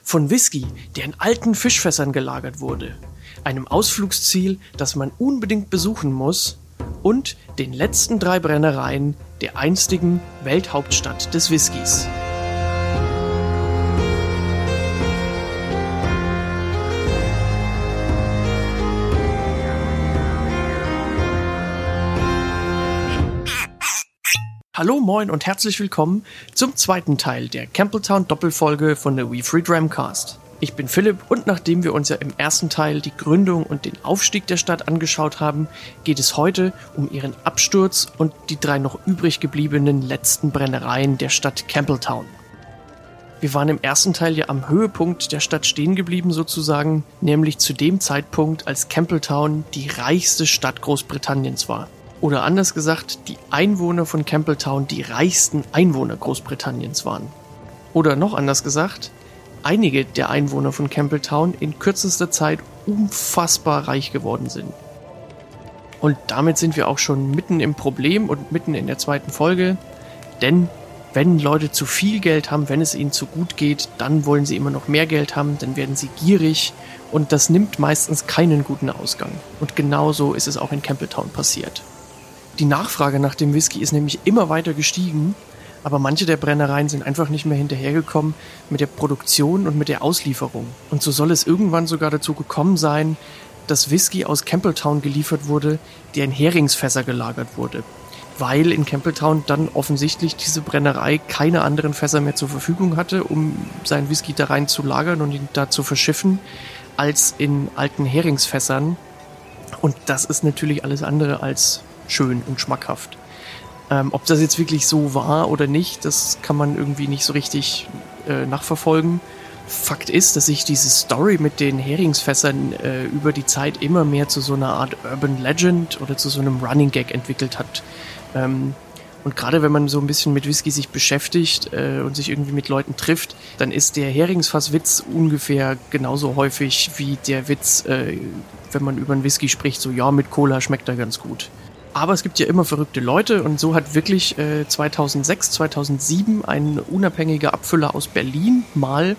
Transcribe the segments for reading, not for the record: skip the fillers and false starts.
Von Whisky, der in alten Fischfässern gelagert wurde, einem Ausflugsziel, das man unbedingt besuchen muss, und den letzten 3 Brennereien der einstigen Welthauptstadt des Whiskys. Hallo, moin und herzlich willkommen zum zweiten Teil der Campbeltown-Doppelfolge von der We Free Dramcast. Ich bin Philipp und nachdem wir uns ja im ersten Teil die Gründung und den Aufstieg der Stadt angeschaut haben, geht es heute um ihren Absturz und die 3 noch übrig gebliebenen letzten Brennereien der Stadt Campbeltown. Wir waren im ersten Teil ja am Höhepunkt der Stadt stehen geblieben sozusagen, nämlich zu dem Zeitpunkt, als Campbeltown die reichste Stadt Großbritanniens war. Oder anders gesagt, die Einwohner von Campbeltown die reichsten Einwohner Großbritanniens waren. Oder noch anders gesagt, einige der Einwohner von Campbeltown in kürzester Zeit unfassbar reich geworden sind. Und damit sind wir auch schon mitten im Problem und mitten in der zweiten Folge, denn wenn Leute zu viel Geld haben, wenn es ihnen zu gut geht, dann wollen sie immer noch mehr Geld haben, dann werden sie gierig und das nimmt meistens keinen guten Ausgang. Und genauso ist es auch in Campbeltown passiert. Die Nachfrage nach dem Whisky ist nämlich immer weiter gestiegen, aber manche der Brennereien sind einfach nicht mehr hinterhergekommen mit der Produktion und mit der Auslieferung. Und so soll es irgendwann sogar dazu gekommen sein, dass Whisky aus Campbeltown geliefert wurde, der in Heringsfässer gelagert wurde. Weil in Campbeltown dann offensichtlich diese Brennerei keine anderen Fässer mehr zur Verfügung hatte, um seinen Whisky da rein zu lagern und ihn da zu verschiffen, als in alten Heringsfässern. Und das ist natürlich alles andere als schön und schmackhaft. Ob das jetzt wirklich so war oder nicht, das kann man irgendwie nicht so richtig nachverfolgen. Fakt ist, dass sich diese Story mit den Heringsfässern über die Zeit immer mehr zu so einer Art Urban Legend oder zu so einem Running Gag entwickelt hat. Und gerade wenn man so ein bisschen mit Whisky sich beschäftigt und sich irgendwie mit Leuten trifft, dann ist der Heringsfasswitz ungefähr genauso häufig wie der Witz, wenn man über einen Whisky spricht, so ja, mit Cola schmeckt er ganz gut. Aber es gibt ja immer verrückte Leute und so hat wirklich 2006, 2007 ein unabhängiger Abfüller aus Berlin mal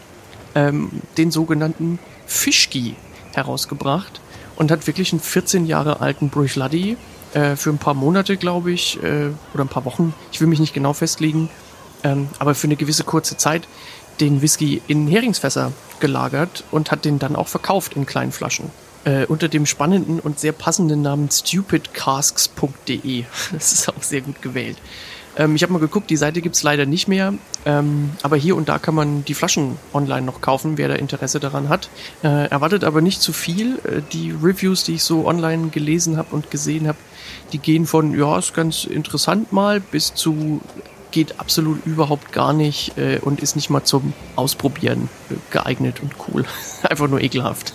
den sogenannten Fischki herausgebracht und hat wirklich einen 14 Jahre alten Bruichladdich für ein paar Monate, glaube ich, oder ein paar Wochen, ich will mich nicht genau festlegen, aber für eine gewisse kurze Zeit den Whisky in Heringsfässer gelagert und hat den dann auch verkauft in kleinen Flaschen. Unter dem spannenden und sehr passenden Namen stupidcasks.de. Das ist auch sehr gut gewählt. Ich habe mal geguckt, die Seite gibt's leider nicht mehr, aber hier und da kann man die Flaschen online noch kaufen, wer da Interesse daran hat. Erwartet aber nicht zu viel. Die Reviews, die ich so online gelesen habe und gesehen habe, die gehen von, ja, ist ganz interessant mal, bis zu geht absolut überhaupt gar nicht und ist nicht mal zum Ausprobieren geeignet und cool. Einfach nur ekelhaft.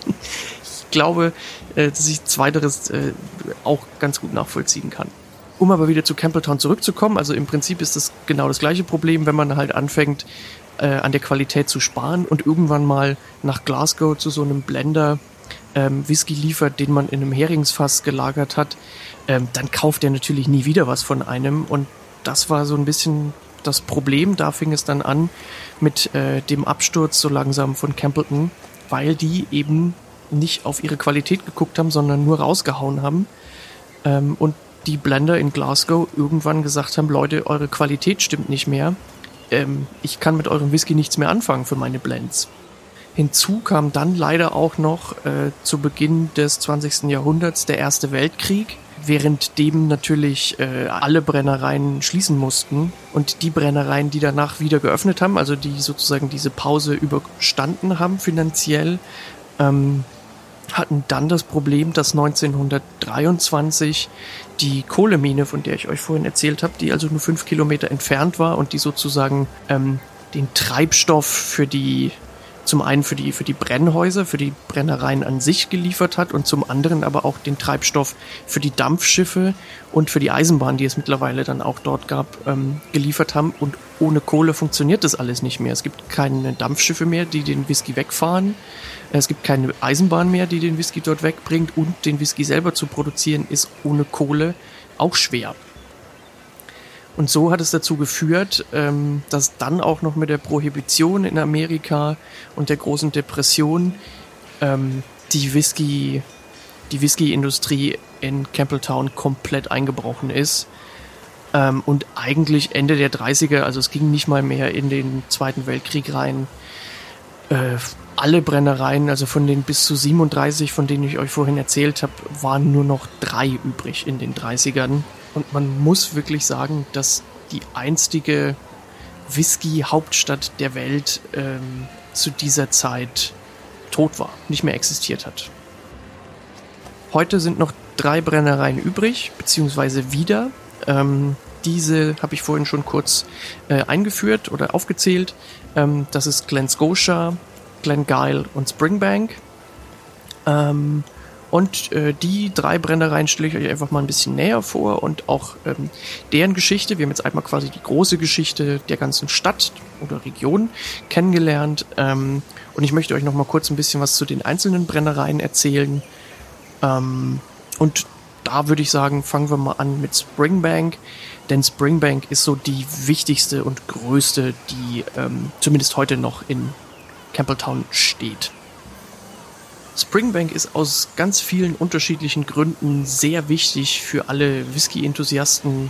Ich glaube, dass ich Zweiteres auch ganz gut nachvollziehen kann. Um aber wieder zu Campbeltown zurückzukommen, also im Prinzip ist das genau das gleiche Problem, wenn man halt anfängt, an der Qualität zu sparen und irgendwann mal nach Glasgow zu so einem Blender Whisky liefert, den man in einem Heringsfass gelagert hat, dann kauft der natürlich nie wieder was von einem und das war so ein bisschen das Problem. Da fing es dann an mit dem Absturz so langsam von Campbeltown, weil die eben nicht auf ihre Qualität geguckt haben, sondern nur rausgehauen haben und die Blender in Glasgow irgendwann gesagt haben, Leute, eure Qualität stimmt nicht mehr, ich kann mit eurem Whisky nichts mehr anfangen für meine Blends. Hinzu kam dann leider auch noch zu Beginn des 20. Jahrhunderts der Erste Weltkrieg, währenddem natürlich alle Brennereien schließen mussten und die Brennereien, die danach wieder geöffnet haben, also die sozusagen diese Pause überstanden haben finanziell, hatten dann das Problem, dass 1923 die Kohlemine, von der ich euch vorhin erzählt habe, die also nur 5 Kilometer entfernt war und die sozusagen den Treibstoff für die, zum einen für die Brennhäuser, für die Brennereien an sich geliefert hat und zum anderen aber auch den Treibstoff für die Dampfschiffe und für die Eisenbahn, die es mittlerweile dann auch dort gab, geliefert haben. Und ohne Kohle funktioniert das alles nicht mehr. Es gibt keine Dampfschiffe mehr, die den Whisky wegfahren. Es gibt keine Eisenbahn mehr, die den Whisky dort wegbringt. Und den Whisky selber zu produzieren, ist ohne Kohle auch schwer. Und so hat es dazu geführt, dass dann auch noch mit der Prohibition in Amerika und der großen Depression die Whisky-Industrie in Campbelltown komplett eingebrochen ist. Und eigentlich Ende der 30er, also es ging nicht mal mehr in den Zweiten Weltkrieg rein, alle Brennereien, also von den bis zu 37, von denen ich euch vorhin erzählt habe, waren nur noch 3 übrig in den 30ern. Und man muss wirklich sagen, dass die einstige Whisky-Hauptstadt der Welt zu dieser Zeit tot war, nicht mehr existiert hat. Heute sind noch 3 Brennereien übrig, beziehungsweise wieder. Diese habe ich vorhin schon kurz eingeführt oder aufgezählt. Das ist Glen Scotia, Glengyle und Springbank. Und die 3 Brennereien stelle ich euch einfach mal ein bisschen näher vor und auch deren Geschichte. Wir haben jetzt einmal quasi die große Geschichte der ganzen Stadt oder Region kennengelernt. Und ich möchte euch noch mal kurz ein bisschen was zu den einzelnen Brennereien erzählen. Und da würde ich sagen, fangen wir mal an mit Springbank. Denn Springbank ist so die wichtigste und größte, die zumindest heute noch in Campbelltown steht. Springbank ist aus ganz vielen unterschiedlichen Gründen sehr wichtig für alle Whisky-Enthusiasten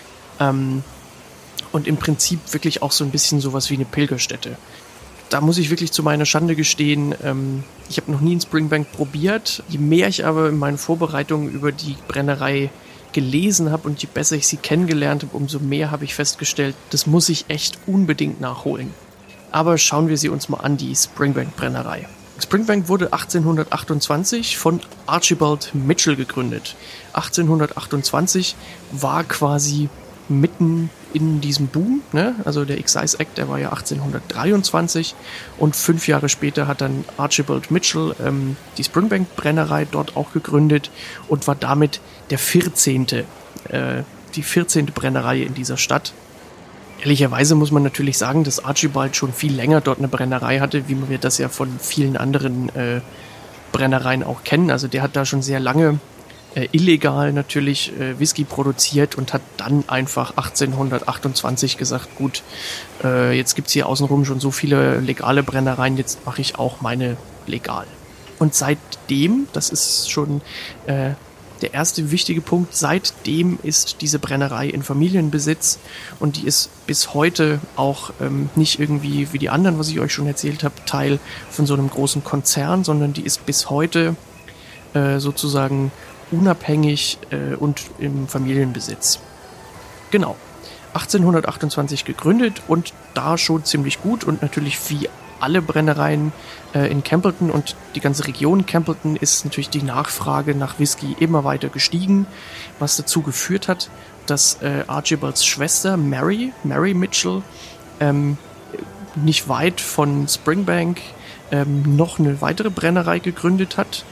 und im Prinzip wirklich auch so ein bisschen sowas wie eine Pilgerstätte. Da muss ich wirklich zu meiner Schande gestehen, ich habe noch nie in Springbank probiert. Je mehr ich aber in meinen Vorbereitungen über die Brennerei gelesen habe und je besser ich sie kennengelernt habe, umso mehr habe ich festgestellt, das muss ich echt unbedingt nachholen. Aber schauen wir sie uns mal an, die Springbank-Brennerei. Springbank wurde 1828 von Archibald Mitchell gegründet. 1828 war quasi mitten in diesem Boom, ne? Also der Excise Act, der war ja 1823 und 5 Jahre später hat dann Archibald Mitchell die Springbank-Brennerei dort auch gegründet und war damit die 14. Brennerei in dieser Stadt. Ehrlicherweise muss man natürlich sagen, dass Archibald schon viel länger dort eine Brennerei hatte, wie wir das ja von vielen anderen Brennereien auch kennen. Also der hat da schon sehr lange illegal natürlich Whisky produziert und hat dann einfach 1828 gesagt, gut, jetzt gibt's hier außenrum schon so viele legale Brennereien, jetzt mache ich auch meine legal. Und seitdem, das ist schon der erste wichtige Punkt, seitdem ist diese Brennerei in Familienbesitz und die ist bis heute auch nicht irgendwie wie die anderen, was ich euch schon erzählt habe, Teil von so einem großen Konzern, sondern die ist bis heute sozusagen unabhängig und im Familienbesitz. Genau. 1828 gegründet und da schon ziemlich gut und natürlich wie alle Brennereien in Campbellton und die ganze Region Campbellton ist natürlich die Nachfrage nach Whisky immer weiter gestiegen, was dazu geführt hat, dass Archibalds Schwester Mary Mitchell nicht weit von Springbank noch eine weitere Brennerei gegründet hat,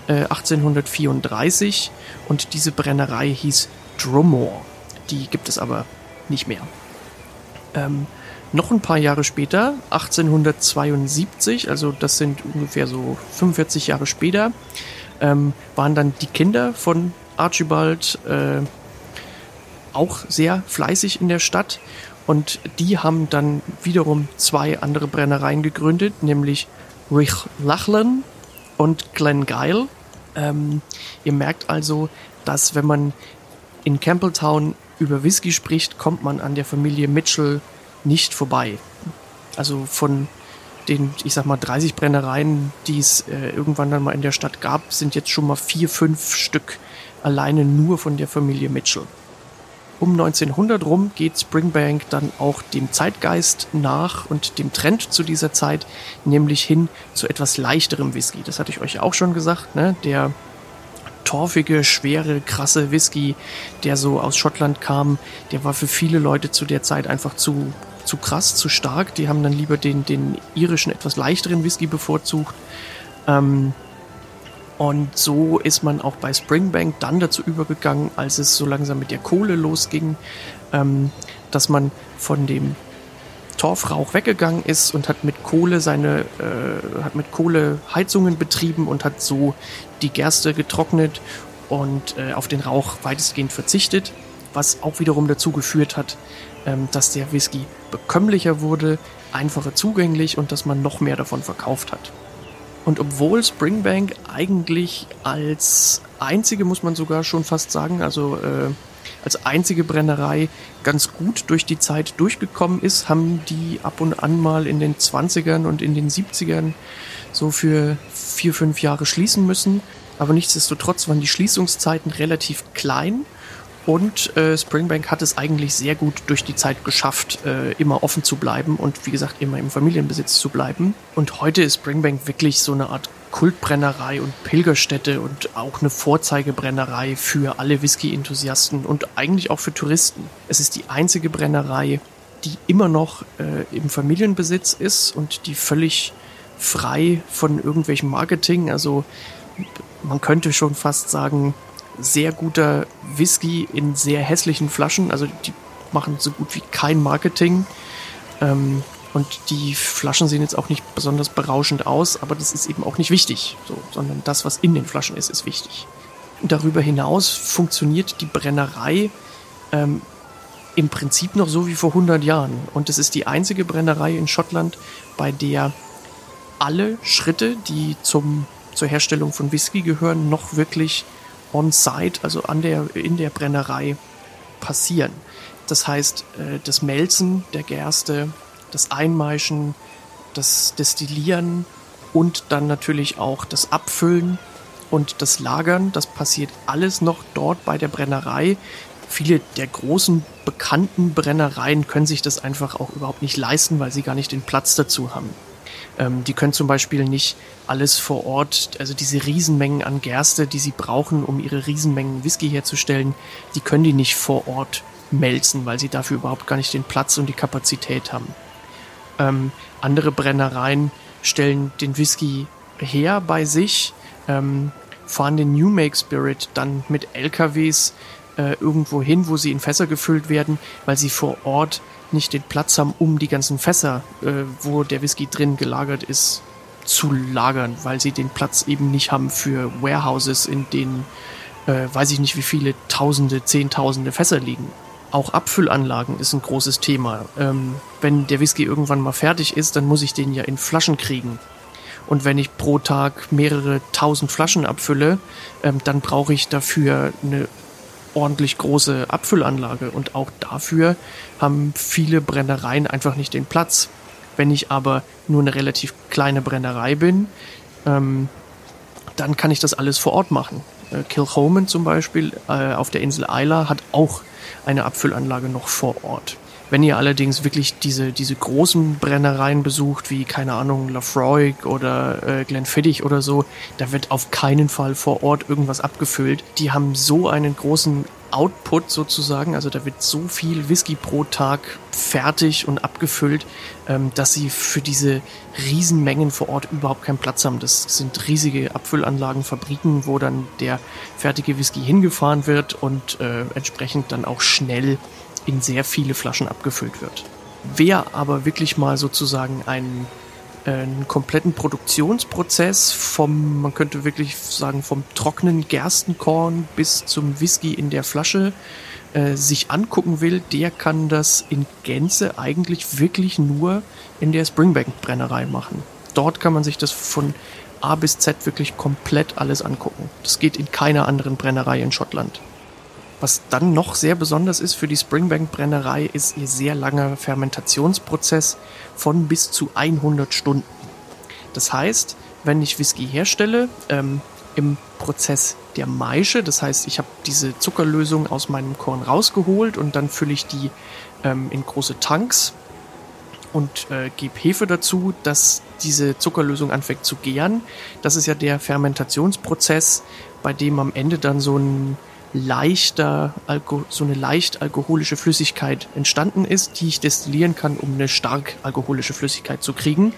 1834 und diese Brennerei hieß Dromore. Die gibt es aber nicht mehr. Noch ein paar Jahre später, 1872, also das sind ungefähr so 45 Jahre später, waren dann die Kinder von Archibald auch sehr fleißig in der Stadt und die haben dann wiederum 2 andere Brennereien gegründet, nämlich Richlachlan und Glengyle. Ihr merkt also, dass wenn man in Campbelltown über Whisky spricht, kommt man an der Familie Mitchell nicht vorbei. Also von den, ich sag mal, 30 Brennereien, die es irgendwann dann mal in der Stadt gab, sind jetzt schon mal 4, 5 Stück alleine nur von der Familie Mitchell. Um 1900 rum geht Springbank dann auch dem Zeitgeist nach und dem Trend zu dieser Zeit, nämlich hin zu etwas leichterem Whisky. Das hatte ich euch ja auch schon gesagt, ne? Der torfige, schwere, krasse Whisky, der so aus Schottland kam, der war für viele Leute zu der Zeit einfach zu krass, zu stark. Die haben dann lieber den irischen, etwas leichteren Whisky bevorzugt. Und so ist man auch bei Springbank dann dazu übergegangen, als es so langsam mit der Kohle losging, dass man von dem Torfrauch weggegangen ist und hat mit Kohle Heizungen betrieben und hat so die Gerste getrocknet und auf den Rauch weitestgehend verzichtet. was auch wiederum dazu geführt hat, dass der Whisky bekömmlicher wurde, einfacher zugänglich und dass man noch mehr davon verkauft hat. Und obwohl Springbank eigentlich als einzige, muss man sogar schon fast sagen, also als einzige Brennerei ganz gut durch die Zeit durchgekommen ist, haben die ab und an mal in den 20ern und in den 70ern so für 4-5 Jahre schließen müssen. Aber nichtsdestotrotz waren die Schließungszeiten relativ klein und Springbank hat es eigentlich sehr gut durch die Zeit geschafft, immer offen zu bleiben und wie gesagt immer im Familienbesitz zu bleiben. Und heute ist Springbank wirklich so eine Art Kultbrennerei und Pilgerstätte und auch eine Vorzeigebrennerei für alle Whisky-Enthusiasten und eigentlich auch für Touristen. Es ist die einzige Brennerei, die immer noch im Familienbesitz ist und die völlig frei von irgendwelchem Marketing, also man könnte schon fast sagen, sehr guter Whisky in sehr hässlichen Flaschen, also die machen so gut wie kein Marketing und die Flaschen sehen jetzt auch nicht besonders berauschend aus, aber das ist eben auch nicht wichtig, so, sondern das, was in den Flaschen ist, ist wichtig. Darüber hinaus funktioniert die Brennerei im Prinzip noch so wie vor 100 Jahren und es ist die einzige Brennerei in Schottland, bei der alle Schritte, die zur Herstellung von Whisky gehören, noch wirklich on-site, also in der Brennerei passieren. Das heißt, das Melzen der Gerste, das Einmaischen, das Destillieren und dann natürlich auch das Abfüllen und das Lagern, das passiert alles noch dort bei der Brennerei. Viele der großen, bekannten Brennereien können sich das einfach auch überhaupt nicht leisten, weil sie gar nicht den Platz dazu haben. Die können zum Beispiel nicht alles vor Ort, also diese Riesenmengen an Gerste, die sie brauchen, um ihre Riesenmengen Whisky herzustellen, die können die nicht vor Ort melzen, weil sie dafür überhaupt gar nicht den Platz und die Kapazität haben. Andere Brennereien stellen den Whisky her bei sich, fahren den New Make Spirit dann mit LKWs irgendwo hin, wo sie in Fässer gefüllt werden, weil sie vor Ort nicht den Platz haben, um die ganzen Fässer, wo der Whisky drin gelagert ist, zu lagern, weil sie den Platz eben nicht haben für Warehouses, in denen weiß ich nicht wie viele Tausende, Zehntausende Fässer liegen. Auch Abfüllanlagen ist ein großes Thema. Wenn der Whisky irgendwann mal fertig ist, dann muss ich den ja in Flaschen kriegen. Und wenn ich pro Tag mehrere tausend Flaschen abfülle, dann brauche ich dafür eine ordentlich große Abfüllanlage und auch dafür haben viele Brennereien einfach nicht den Platz. Wenn ich aber nur eine relativ kleine Brennerei bin, dann kann ich das alles vor Ort machen. Kilchoman zum Beispiel auf der Insel Islay hat auch eine Abfüllanlage noch vor Ort. Wenn ihr allerdings wirklich diese großen Brennereien besucht, wie, keine Ahnung, Laphroaig oder Glenfiddich oder so, da wird auf keinen Fall vor Ort irgendwas abgefüllt. Die haben so einen großen Output sozusagen, also da wird so viel Whisky pro Tag fertig und abgefüllt, dass sie für diese Riesenmengen vor Ort überhaupt keinen Platz haben. Das sind riesige Abfüllanlagen, Fabriken, wo dann der fertige Whisky hingefahren wird und entsprechend dann auch schnell in sehr viele Flaschen abgefüllt wird. Wer aber wirklich mal sozusagen einen kompletten Produktionsprozess man könnte wirklich sagen, vom trockenen Gerstenkorn bis zum Whisky in der Flasche sich angucken will, der kann das in Gänze eigentlich wirklich nur in der Springbank-Brennerei machen. Dort kann man sich das von A bis Z wirklich komplett alles angucken. Das geht in keiner anderen Brennerei in Schottland. Was dann noch sehr besonders ist für die Springbank-Brennerei, ist ihr sehr langer Fermentationsprozess von bis zu 100 Stunden. Das heißt, wenn ich Whisky herstelle, im Prozess der Maische, das heißt, ich habe diese Zuckerlösung aus meinem Korn rausgeholt und dann fülle ich die in große Tanks und gebe Hefe dazu, dass diese Zuckerlösung anfängt zu gären. Das ist ja der Fermentationsprozess, bei dem am Ende dann so eine leicht alkoholische Flüssigkeit entstanden ist, die ich destillieren kann, um eine stark alkoholische Flüssigkeit zu kriegen.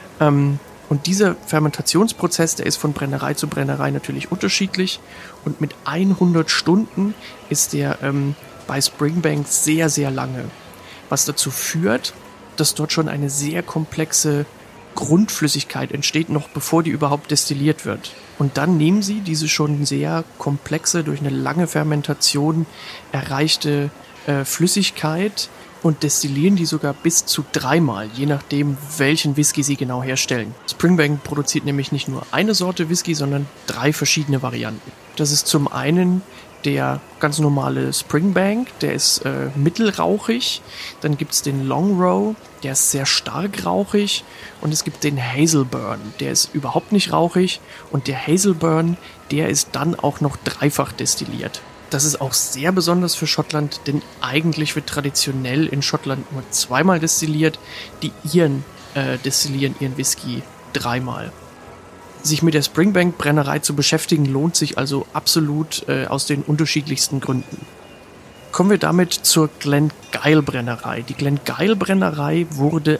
Und dieser Fermentationsprozess, der ist von Brennerei zu Brennerei natürlich unterschiedlich. Und mit 100 Stunden ist der bei Springbank sehr, sehr lange. Was dazu führt, dass dort schon eine sehr komplexe Grundflüssigkeit entsteht, noch bevor die überhaupt destilliert wird. Und dann nehmen sie diese schon sehr komplexe, durch eine lange Fermentation erreichte Flüssigkeit und destillieren die sogar bis zu 3-mal, je nachdem, welchen Whisky sie genau herstellen. Springbank produziert nämlich nicht nur eine Sorte Whisky, sondern 3 verschiedene Varianten. Das ist zum einen der ganz normale Springbank, der ist mittelrauchig. Dann gibt's den Long Row, der ist sehr stark rauchig. Und es gibt den Hazelburn, der ist überhaupt nicht rauchig. Und der Hazelburn, der ist dann auch noch dreifach destilliert. Das ist auch sehr besonders für Schottland, denn eigentlich wird traditionell in Schottland nur 2-mal destilliert. Die Iren destillieren ihren Whisky 3-mal. Sich mit der Springbank-Brennerei zu beschäftigen, lohnt sich also absolut aus den unterschiedlichsten Gründen. Kommen wir damit zur Glengyle-Brennerei. Die Glengyle-Brennerei wurde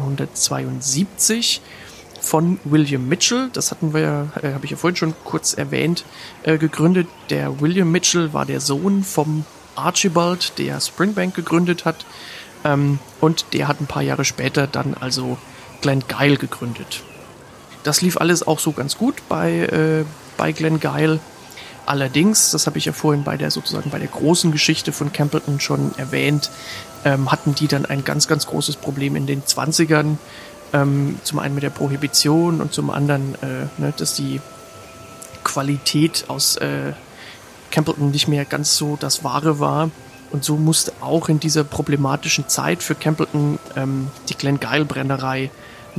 1872 von William Mitchell, das hatten wir ja, habe ich ja vorhin schon kurz erwähnt, gegründet. Der William Mitchell war der Sohn vom Archibald, der Springbank gegründet hat, und der hat ein paar Jahre später dann also Glengyle gegründet. Das lief alles auch so ganz gut bei Glengyle. Allerdings, das habe ich ja vorhin bei der großen Geschichte von Campbellton schon erwähnt, hatten die dann ein ganz, ganz großes Problem in den 20ern. Zum einen mit der Prohibition und zum anderen, dass die Qualität aus Campbellton nicht mehr ganz so das Wahre war. Und so musste auch in dieser problematischen Zeit für Campbellton die Glengyle-Brennerei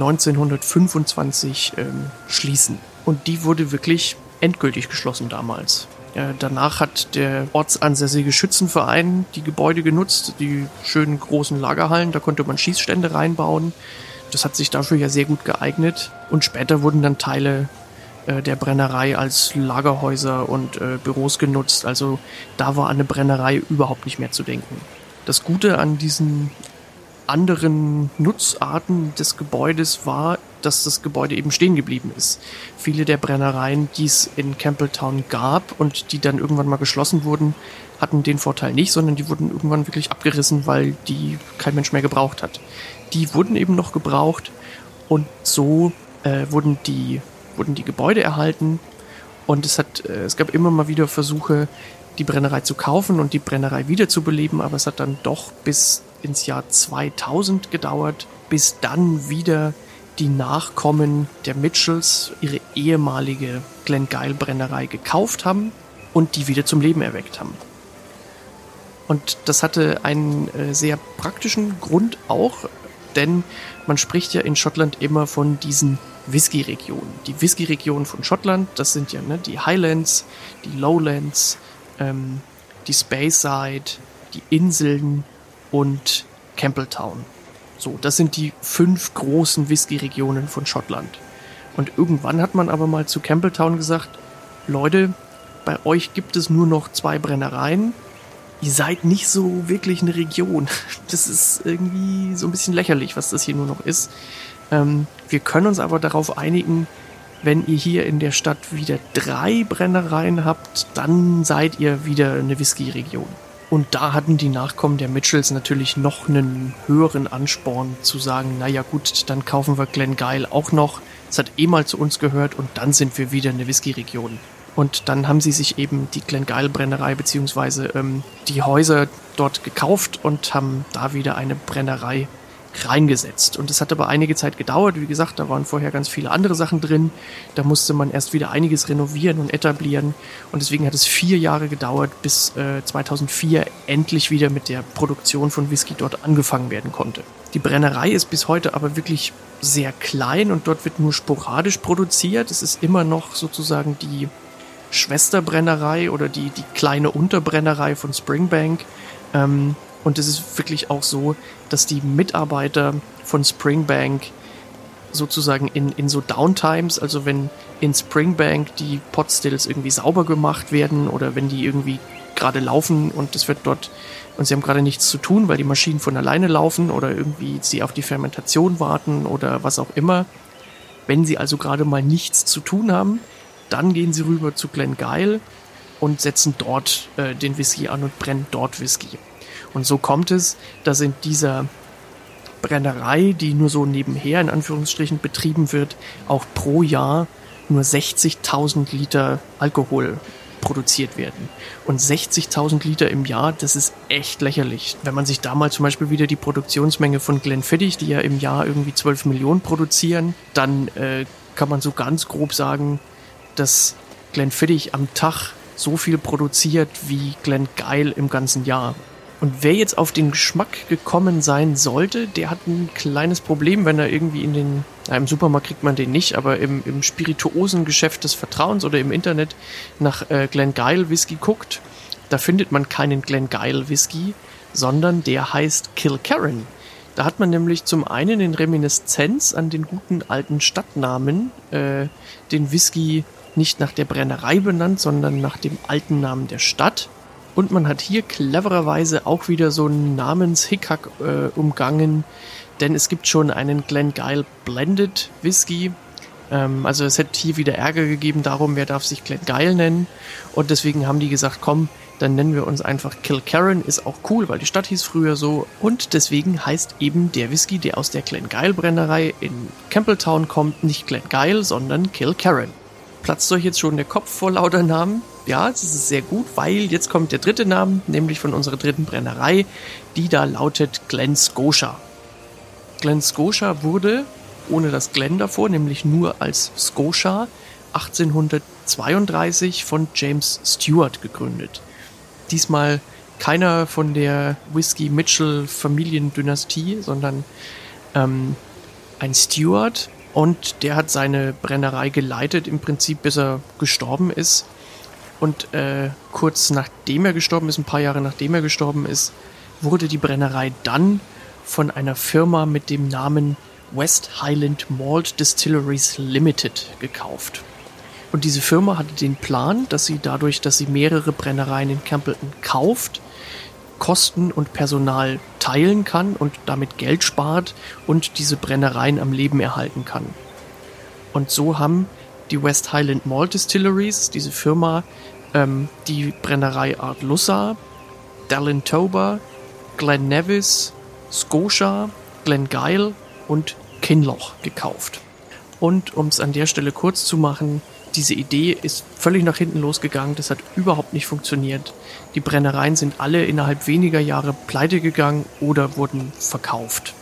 1925 schließen. Und die wurde wirklich endgültig geschlossen damals. Danach hat der ortsansässige Schützenverein die Gebäude genutzt, die schönen großen Lagerhallen, da konnte man Schießstände reinbauen. Das hat sich dafür ja sehr gut geeignet. Und später wurden dann Teile der Brennerei als Lagerhäuser und Büros genutzt. Also da war an eine Brennerei überhaupt nicht mehr zu denken. Das Gute an diesen anderen Nutzarten des Gebäudes war, dass das Gebäude eben stehen geblieben ist. Viele der Brennereien, die es in Campbelltown gab und die dann irgendwann mal geschlossen wurden, hatten den Vorteil nicht, sondern die wurden irgendwann wirklich abgerissen, weil die kein Mensch mehr gebraucht hat. Die wurden eben noch gebraucht und so wurden die Gebäude erhalten und es gab immer mal wieder Versuche, die Brennerei zu kaufen und die Brennerei wiederzubeleben, aber es hat dann doch bis ins Jahr 2000 gedauert, bis dann wieder die Nachkommen der Mitchells ihre ehemalige Glengyle-Brennerei gekauft haben und die wieder zum Leben erweckt haben. Und das hatte einen sehr praktischen Grund auch, denn man spricht ja in Schottland immer von diesen Whisky-Regionen. Die Whisky-Regionen von Schottland, das sind ja die Highlands, die Lowlands, die Speyside, die Inseln und Campbelltown. So, das sind die 5 großen Whisky-Regionen von Schottland. Und irgendwann hat man aber mal zu Campbelltown gesagt, Leute, bei euch gibt es nur noch 2 Brennereien. Ihr seid nicht so wirklich eine Region. Das ist irgendwie so ein bisschen lächerlich, was das hier nur noch ist. Wir können uns aber darauf einigen, wenn ihr hier in der Stadt wieder 3 Brennereien habt, dann seid ihr wieder eine Whisky-Region. Und da hatten die Nachkommen der Mitchells natürlich noch einen höheren Ansporn zu sagen, naja gut, dann kaufen wir Glengyle auch noch. Es hat mal zu uns gehört und dann sind wir wieder eine Whisky-Region. Und dann haben sie sich eben die Glengyle-Brennerei beziehungsweise die Häuser dort gekauft und haben da wieder eine Brennerei reingesetzt. Und es hat aber einige Zeit gedauert. Wie gesagt, da waren vorher ganz viele andere Sachen drin. Da musste man erst wieder einiges renovieren und etablieren. Und deswegen hat es 4 Jahre gedauert, bis 2004 endlich wieder mit der Produktion von Whisky dort angefangen werden konnte. Die Brennerei ist bis heute aber wirklich sehr klein und dort wird nur sporadisch produziert. Es ist immer noch sozusagen die Schwesterbrennerei oder die kleine Unterbrennerei von Springbank. Und es ist wirklich auch so, dass die Mitarbeiter von Springbank sozusagen in so Downtimes, also wenn in Springbank die Potstills irgendwie sauber gemacht werden oder wenn die irgendwie gerade laufen und es wird dort und sie haben gerade nichts zu tun, weil die Maschinen von alleine laufen oder irgendwie sie auf die Fermentation warten oder was auch immer. Wenn sie also gerade mal nichts zu tun haben, dann gehen sie rüber zu Glengyle und setzen dort den Whisky an und brennen dort Whisky. Und so kommt es, dass in dieser Brennerei, die nur so nebenher in Anführungsstrichen betrieben wird, auch pro Jahr nur 60.000 Liter Alkohol produziert werden. Und 60.000 Liter im Jahr, das ist echt lächerlich. Wenn man sich da mal zum Beispiel wieder die Produktionsmenge von Glenfiddich, die ja im Jahr irgendwie 12 Millionen produzieren, dann kann man so ganz grob sagen, dass Glenfiddich am Tag so viel produziert wie Glengyle im ganzen Jahr. Und wer jetzt auf den Geschmack gekommen sein sollte, der hat ein kleines Problem, wenn er irgendwie im Supermarkt kriegt man den nicht, aber im Spirituosengeschäft des Vertrauens oder im Internet nach Glengyle Whisky guckt. Da findet man keinen Glengyle Whisky, sondern der heißt Kilkerran. Da hat man nämlich zum einen in Reminiszenz an den guten alten Stadtnamen den Whisky nicht nach der Brennerei benannt, sondern nach dem alten Namen der Stadt. Und man hat hier clevererweise auch wieder so einen Namenshickhack umgangen, denn es gibt schon einen Glengyle Blended Whisky. Also es hätte hier wieder Ärger gegeben darum, wer darf sich Glengyle nennen. Und deswegen haben die gesagt, komm, dann nennen wir uns einfach Kilkerran, ist auch cool, weil die Stadt hieß früher so. Und deswegen heißt eben der Whisky, der aus der Glengyle Brennerei in Campbelltown kommt, nicht Glengyle, sondern Kilkerran. Platzt euch jetzt schon der Kopf vor lauter Namen? Ja, das ist sehr gut, weil jetzt kommt der dritte Name, nämlich von unserer dritten Brennerei, die da lautet Glen Scotia. Glen Scotia wurde, ohne das Glen davor, nämlich nur als Scotia, 1832 von James Stewart gegründet. Diesmal keiner von der Whisky-Mitchell-Familiendynastie, sondern ein Stewart. Und der hat seine Brennerei geleitet, im Prinzip bis er gestorben ist. Und kurz nachdem er gestorben ist, ein paar Jahre nachdem er gestorben ist, wurde die Brennerei dann von einer Firma mit dem Namen West Highland Malt Distilleries Limited gekauft. Und diese Firma hatte den Plan, dass sie dadurch, dass sie mehrere Brennereien in Campbellton kauft, Kosten und Personal teilen kann und damit Geld spart und diese Brennereien am Leben erhalten kann. Und so haben die West Highland Malt Distilleries, diese Firma, die Brennerei Ardlussa, Dallintoba, Glen Nevis, Scotia, Glengyle und Kinloch gekauft. Und um es an der Stelle kurz zu machen, diese Idee ist völlig nach hinten losgegangen, das hat überhaupt nicht funktioniert. Die Brennereien sind alle innerhalb weniger Jahre pleite gegangen oder wurden verkauft.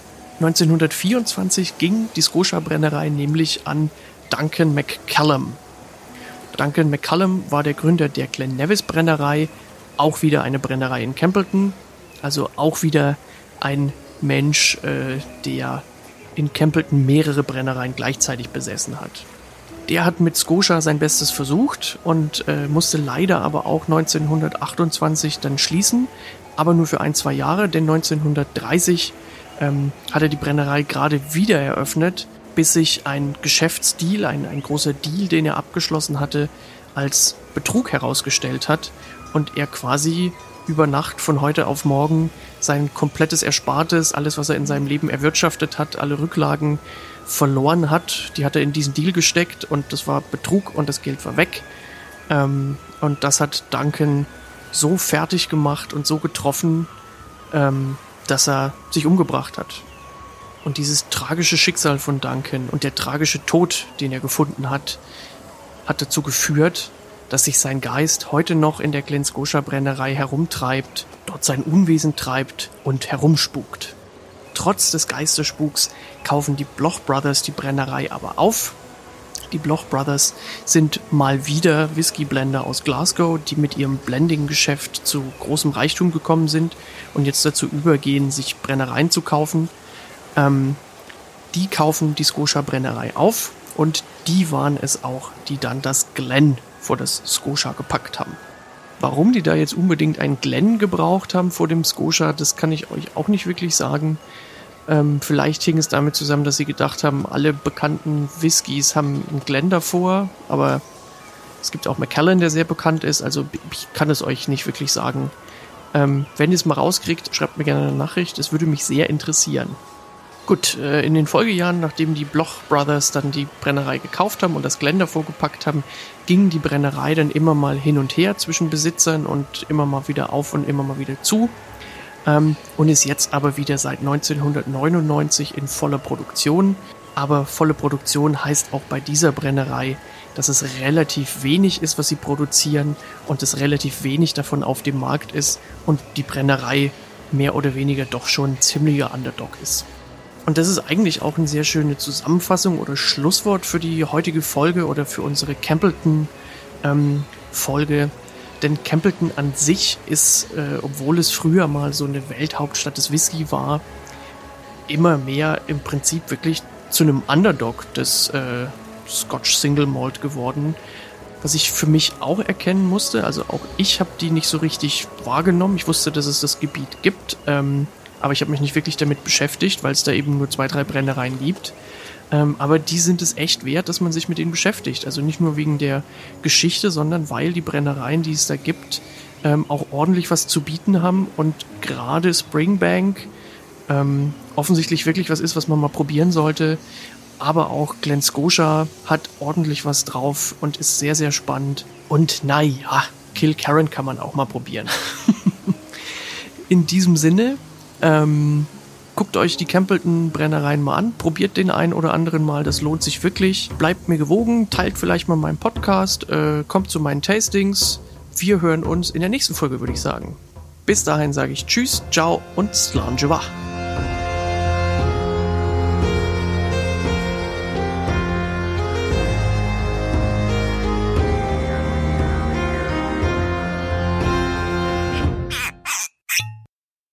1924 ging die Scotia-Brennerei nämlich an Duncan McCallum. Duncan McCallum war der Gründer der Glen Nevis Brennerei, auch wieder eine Brennerei in Campbellton, also auch wieder ein Mensch, der in Campbellton mehrere Brennereien gleichzeitig besessen hat. Der hat mit Scotia sein Bestes versucht und musste leider aber auch 1928 dann schließen, aber nur für 1-2 Jahre, denn 1930 hat er die Brennerei gerade wieder eröffnet, bis sich ein Geschäftsdeal, ein großer Deal, den er abgeschlossen hatte, als Betrug herausgestellt hat und er quasi über Nacht von heute auf morgen sein komplettes Erspartes, alles, was er in seinem Leben erwirtschaftet hat, alle Rücklagen verloren hat. Die hat er in diesen Deal gesteckt und das war Betrug und das Geld war weg. Und das hat Duncan so fertig gemacht und so getroffen, dass er sich umgebracht hat. Und dieses tragische Schicksal von Duncan und der tragische Tod, den er gefunden hat, hat dazu geführt, dass sich sein Geist heute noch in der Glen Scotia Brennerei herumtreibt, dort sein Unwesen treibt und herumspukt. Trotz des Geisterspuks kaufen die Bloch Brothers die Brennerei aber auf. Die Bloch Brothers sind mal wieder Whisky-Blender aus Glasgow, die mit ihrem Blending-Geschäft zu großem Reichtum gekommen sind und jetzt dazu übergehen, sich Brennereien zu kaufen. Die kaufen die Scotia Brennerei auf und die waren es auch, die dann das Glen vor das Scotia gepackt haben. Warum die da jetzt unbedingt ein Glen gebraucht haben vor dem Scotia, das kann ich euch auch nicht wirklich sagen. Vielleicht hing es damit zusammen, dass sie gedacht haben, alle bekannten Whiskys haben einen Glen davor, aber es gibt auch Macallan, der sehr bekannt ist, also ich kann es euch nicht wirklich sagen. Wenn ihr es mal rauskriegt, schreibt mir gerne eine Nachricht, es würde mich sehr interessieren. Gut, in den Folgejahren, nachdem die Bloch Brothers dann die Brennerei gekauft haben und das Glen davor gepackt haben, ging die Brennerei dann immer mal hin und her zwischen Besitzern und immer mal wieder auf und immer mal wieder zu. und ist jetzt aber wieder seit 1999 in voller Produktion. Aber volle Produktion heißt auch bei dieser Brennerei, dass es relativ wenig ist, was sie produzieren und es relativ wenig davon auf dem Markt ist und die Brennerei mehr oder weniger doch schon ein ziemlicher Underdog ist. Und das ist eigentlich auch eine sehr schöne Zusammenfassung oder Schlusswort für die heutige Folge oder für unsere Campbellton-Folge. Denn Campbellton an sich ist, obwohl es früher mal so eine Welthauptstadt des Whisky war, immer mehr im Prinzip wirklich zu einem Underdog des Scotch Single Malt geworden, was ich für mich auch erkennen musste. Also auch ich habe die nicht so richtig wahrgenommen. Ich wusste, dass es das Gebiet gibt, aber ich habe mich nicht wirklich damit beschäftigt, weil es da eben nur 2-3 Brennereien gibt. Aber die sind es echt wert, dass man sich mit denen beschäftigt. Also nicht nur wegen der Geschichte, sondern weil die Brennereien, die es da gibt, auch ordentlich was zu bieten haben und gerade Springbank offensichtlich wirklich was ist, was man mal probieren sollte. Aber auch Glen Scotia hat ordentlich was drauf und ist sehr, sehr spannend. Und naja, Kilkerran kann man auch mal probieren. In diesem Sinne, guckt euch die Campbellton-Brennereien mal an, probiert den einen oder anderen mal, das lohnt sich wirklich. Bleibt mir gewogen, teilt vielleicht mal meinen Podcast, kommt zu meinen Tastings. Wir hören uns in der nächsten Folge, würde ich sagen. Bis dahin sage ich Tschüss, Ciao und Slanjeva.